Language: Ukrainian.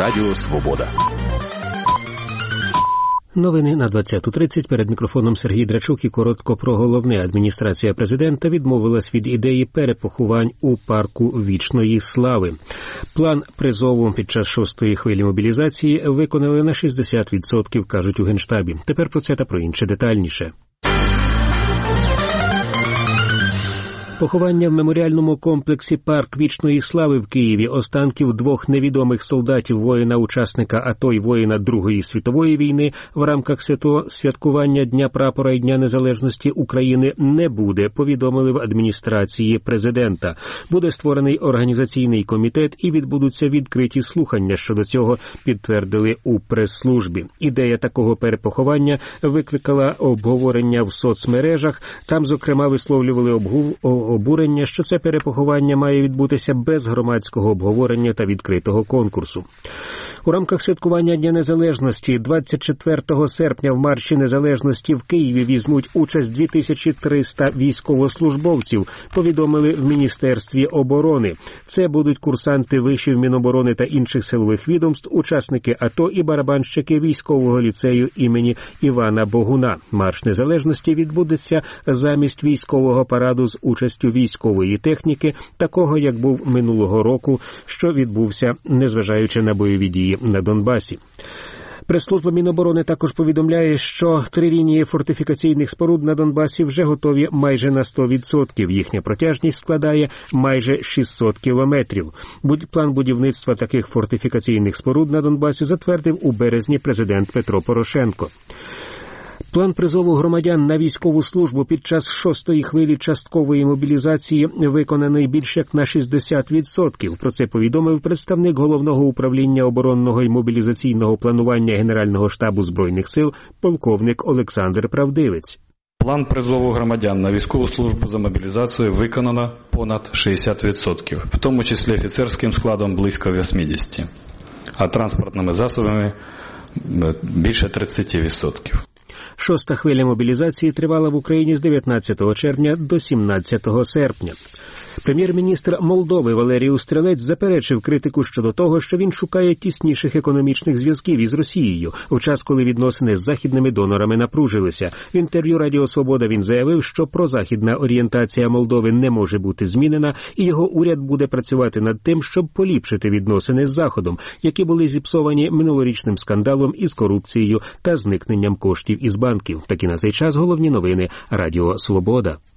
Радіо Свобода. Новини на 20:30. Перед мікрофоном Сергій Драчук і коротко про головне. Адміністрація президента відмовилась від ідеї перепоховань у парку Вічної Слави. План призову під час 6-ї хвилі мобілізації виконали на 60%, кажуть у Генштабі. Тепер про це та про інше детальніше. Поховання в меморіальному комплексі «Парк Вічної Слави» в Києві останків двох невідомих солдатів, воїна-учасника АТО й воїна Другої світової війни в рамках святкування Дня прапора і Дня незалежності України не буде, повідомили в адміністрації президента. Буде створений організаційний комітет і відбудуться відкриті слухання щодо цього, підтвердили у прес-службі. Ідея такого перепоховання викликала обговорення в соцмережах. Там, зокрема, висловлювали обурення, що це перепоховання має відбутися без громадського обговорення та відкритого конкурсу. У рамках святкування Дня Незалежності 24 серпня в Марші Незалежності в Києві візьмуть участь 2300 військовослужбовців, повідомили в Міністерстві оборони. Це будуть курсанти вишів Міноборони та інших силових відомств, учасники АТО і барабанщики військового ліцею імені Івана Богуна. Марш Незалежності відбудеться замість військового параду з участю військової техніки, такого, як був минулого року, що відбувся, незважаючи на бойові дії на Донбасі. Прес-служба Міноборони також повідомляє, що 3 лінії фортифікаційних споруд на Донбасі вже готові майже на 100%. Їхня протяжність складає майже 600 кілометрів. План будівництва таких фортифікаційних споруд на Донбасі затвердив у березні президент Петро Порошенко. План призову громадян на військову службу під час 6-ї хвилі часткової мобілізації виконаний більш як на 60%. Про це повідомив представник Головного управління оборонного і мобілізаційного планування Генерального штабу Збройних сил полковник Олександр Правдивець. План призову громадян на військову службу за мобілізацію виконано понад 60%, в тому числі офіцерським складом близько 80%, а транспортними засобами більше 30%. 6-та хвиля мобілізації тривала в Україні з 19 червня до 17 серпня. Прем'єр-міністр Молдови Валерій Стрелець заперечив критику щодо того, що він шукає тісніших економічних зв'язків із Росією, у час, коли відносини з західними донорами напружилися. В інтерв'ю Радіо Свобода він заявив, що прозахідна орієнтація Молдови не може бути змінена, і його уряд буде працювати над тим, щоб поліпшити відносини з Заходом, які були зіпсовані минулорічним скандалом із корупцією та зникненням коштів із банків. Такі на цей час головні новини Радіо Свобода.